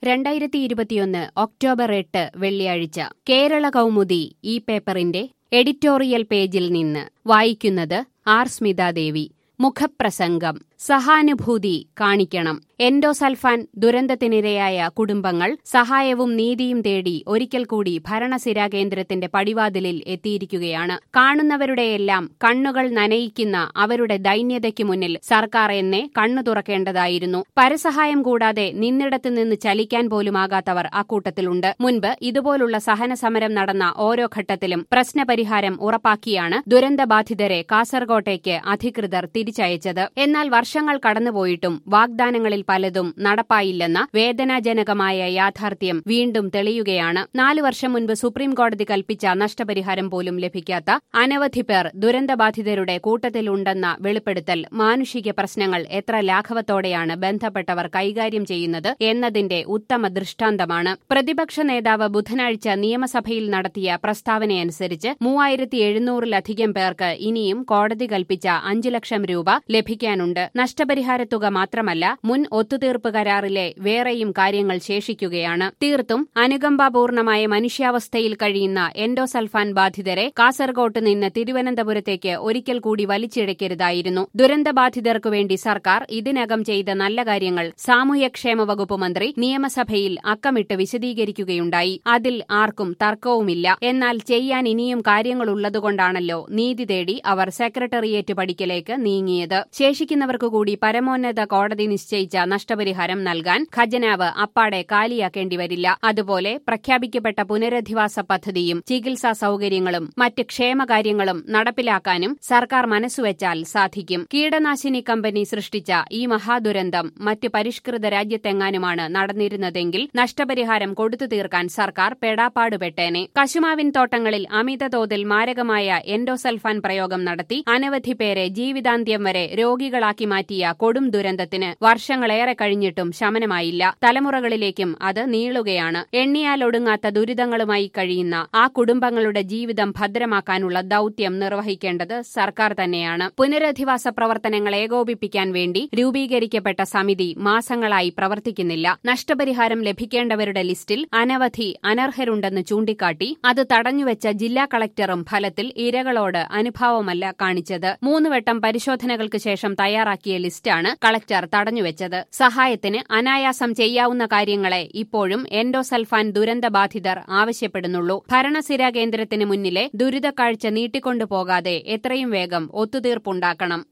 2021 October 8 വെള്ളിയാഴ്ച കേരള കൗമുദി ഈ പേപ്പറിന്റെ എഡിറ്റോറിയൽ പേജിൽ നിന്ന് വായിക്കുന്നത് ആർ സ്മിതാദേവി. മുഖപ്രസംഗം. സഹാനുഭൂതി കാണിക്കണം. എൻഡോസൾഫാൻ ദുരന്തത്തിനിരയായ കുടുംബങ്ങൾ സഹായവും നീതിയും തേടി ഒരിക്കൽ കൂടി ഭരണസിരാ കേന്ദ്രത്തിന്റെ പടിവാതിലിൽ എത്തിയിരിക്കുകയാണ്. കാണുന്നവരുടെയെല്ലാം കണ്ണുകൾ നനയിക്കുന്ന അവരുടെ ദൈന്യതയ്ക്ക് മുന്നിൽ സർക്കാർ എന്നെ കണ്ണു തുറക്കേണ്ടതായിരുന്നു. പരസഹായം കൂടാതെ നിന്നിടത്ത് നിന്ന് ചലിക്കാൻ പോലുമാകാത്തവർ അക്കൂട്ടത്തിലുണ്ട്. മുൻപ് ഇതുപോലുള്ള സഹന സമരം നടന്ന ഓരോ ഘട്ടത്തിലും പ്രശ്നപരിഹാരം ഉറപ്പാക്കിയാണ് ദുരന്തബാധിതരെ കാസർകോട്ടേക്ക് അധികൃതർ തിരിച്ചയച്ചത്. എന്നാൽ വർഷങ്ങൾ കടന്നുപോയിട്ടും വാഗ്ദാനങ്ങളിൽ പലതും നടപ്പായില്ലെന്ന വേദനാജനകമായ യാഥാർത്ഥ്യം വീണ്ടും തെളിയുകയാണ്. 4 വർഷം മുൻപ് സുപ്രീം കോടതി കൽപ്പിച്ച നഷ്ടപരിഹാരം പോലും ലഭിക്കാത്ത അനവധി പേർ ദുരന്തബാധിതരുടെ കൂട്ടത്തിലുണ്ടെന്ന വെളിപ്പെടുത്തൽ മാനുഷിക പ്രശ്നങ്ങൾ എത്ര ലാഘവത്തോടെയാണ് ബന്ധപ്പെട്ടവർ കൈകാര്യം ചെയ്യുന്നത് എന്നതിന്റെ ഉത്തമ ദൃഷ്ടാന്തമാണ്. പ്രതിപക്ഷ നേതാവ് ബുധനാഴ്ച നിയമസഭയിൽ നടത്തിയ പ്രസ്താവനയനുസരിച്ച് 3700-ലധികം പേർക്ക് ഇനിയും കോടതി കൽപ്പിച്ച 5 ലക്ഷം രൂപ ലഭിക്കാനുണ്ട്. നഷ്ടപരിഹാരത്തുക മാത്രമല്ല, മുൻ ഒത്തുതീർപ്പ് കരാറിലെ വേറെയും കാര്യങ്ങൾ ശേഷിക്കുകയാണ്. തീർത്തും അനുകമ്പാപൂർണമായ മനുഷ്യാവസ്ഥയിൽ കഴിയുന്ന എൻഡോസൾഫാൻ ബാധിതരെ കാസർകോട്ട് നിന്ന് തിരുവനന്തപുരത്തേക്ക് ഒരിക്കൽ കൂടി വലിച്ചിഴക്കരുതായിരുന്നു. ദുരന്തബാധിതർക്കു വേണ്ടി സർക്കാർ ഇതിനകം ചെയ്ത നല്ല കാര്യങ്ങൾ സാമൂഹ്യക്ഷേമ വകുപ്പ് മന്ത്രി നിയമസഭയിൽ അക്കമിട്ട് വിശദീകരിക്കുകയുണ്ടായി. അതിൽ ആർക്കും തർക്കവുമില്ല. എന്നാൽ ചെയ്യാൻ ഇനിയും കാര്യങ്ങളുള്ളതുകൊണ്ടാണല്ലോ നീതി തേടി അവർ സെക്രട്ടേറിയറ്റ് പടിക്കലേക്ക് നീങ്ങിയത്. ശേഷിക്കുന്നവർക്കു കൂടി പരമോന്നത കോടതി നിശ്ചയിച്ച നഷ്ടപരിഹാരം നൽകാൻ ഖജനാവ് അപ്പാടെ കാലിയാക്കേണ്ടി വരില്ല. അതുപോലെ പ്രഖ്യാപിക്കപ്പെട്ട പുനരധിവാസ പദ്ധതിയും ചികിത്സാ സൌകര്യങ്ങളും മറ്റ് ക്ഷേമകാര്യങ്ങളും നടപ്പിലാക്കാനും സർക്കാർ മനസ്സുവെച്ചാൽ സാധിക്കും. കീടനാശിനി കമ്പനി സൃഷ്ടിച്ച ഈ മഹാദുരന്തം മറ്റ് പരിഷ്കൃത രാജ്യത്തെങ്ങാനുമാണ് നടന്നിരുന്നതെങ്കിൽ നഷ്ടപരിഹാരം കൊടുത്തു തീർക്കാൻ സർക്കാർ പെടാപ്പാടുപെട്ടേനെ. കശുമാവിൻ തോട്ടങ്ങളിൽ അമിതതോതിൽ മാരകമായ എൻഡോസൾഫാൻ പ്രയോഗം നടത്തി അനവധി പേരെ ജീവിതാന്ത്യം വരെ രോഗികളാക്കി മാറ്റിയ കൊടും ദുരന്തത്തിന് വർഷങ്ങളേറെ കഴിഞ്ഞിട്ടും ശമനമായില്ല. തലമുറകളിലേക്കും അത് നീളുകയാണ്. എണ്ണിയാലൊടുങ്ങാത്ത ദുരിതങ്ങളുമായി കഴിയുന്ന ആ കുടുംബങ്ങളുടെ ജീവിതം ഭദ്രമാക്കാനുള്ള ദൌത്യം നിർവഹിക്കേണ്ടത് സർക്കാർ തന്നെയാണ്. പുനരധിവാസ പ്രവർത്തനങ്ങൾ ഏകോപിപ്പിക്കാൻ വേണ്ടി രൂപീകരിക്കപ്പെട്ട സമിതി മാസങ്ങളായി പ്രവർത്തിക്കുന്നില്ല. നഷ്ടപരിഹാരം ലഭിക്കേണ്ടവരുടെ ലിസ്റ്റിൽ അനവധി അനർഹരുണ്ടെന്ന് ചൂണ്ടിക്കാട്ടി അത് തടഞ്ഞുവെച്ച ജില്ലാ കളക്ടറും ഫലത്തിൽ ഇരകളോട് അനുഭാവമല്ല കാണിച്ചത്. 3 വട്ടം പരിശോധനകൾക്ക് ശേഷം തയ്യാറാക്കിയ ലിസ്റ്റാണ് കളക്ടർ തടഞ്ഞുവെച്ചത്. സഹായത്തിന് അനായാസം ചെയ്യാവുന്ന കാര്യങ്ങളെ ഇപ്പോഴും എൻഡോസൾഫാൻ ദുരന്തബാധിതർ ആവശ്യപ്പെടുന്നുള്ളൂ. ഭരണസിരാ കേന്ദ്രത്തിന് മുന്നിലെ ദുരിതക്കാഴ്ച നീട്ടിക്കൊണ്ടുപോകാതെ എത്രയും വേഗം ഒത്തുതീർപ്പുണ്ടാക്കണം.